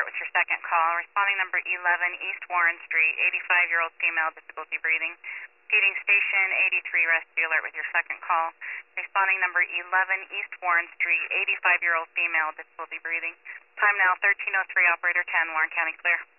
alert with your second call. Responding number 11 East Warren Street, 85-year-old female, difficulty breathing. Repeating station 83 rescue alert with your second call. Responding number 11 East Warren Street, 85-year-old female, difficulty breathing. Time now 13:03, operator 10, Warren County clear.